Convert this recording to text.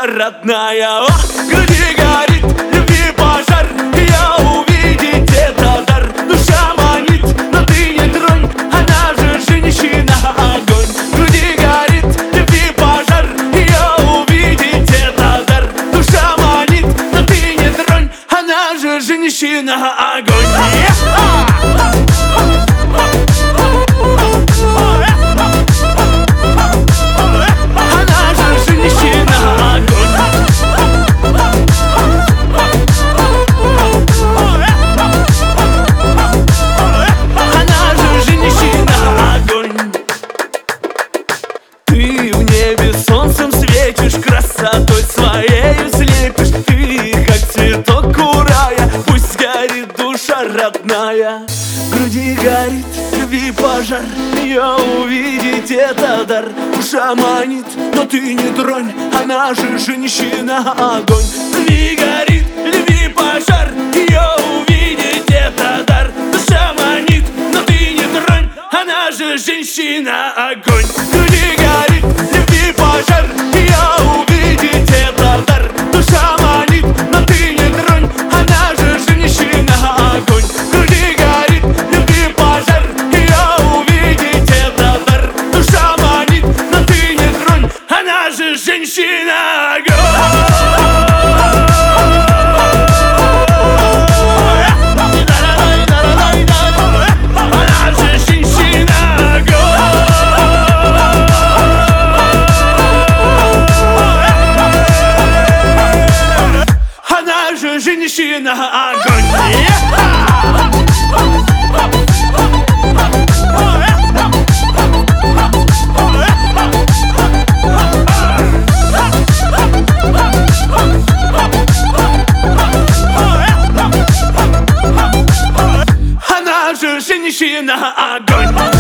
родная. О, в груди горит любви пожар, я увидеть это дар. Душа манит, но ты не тронь, она же женщина огонь. В груди горит любви пожар, я увидеть это дар. Душа манит, но ты не тронь, она же женщина огонь. Солнцем светишь, красотой своей слепишь. Ты как цветок у рая, пусть горит душа родная. В груди горит любви пожар, я увидеть это дар. Душа манит, но ты не тронь, она же женщина огонь. В груди горит любви пожар, я увидеть это дар. Душа манит, но ты не тронь, она же женщина огонь. В груди горит любви пожар, я увидеть это дар. Душа манит, но ты не тронь, она же женщина огонь. В груди горит любви пожар, я увидеть это дар. Душа манит, но ты не тронь, она же женщина огонь. Женщина огонь. Она же женщина огонь.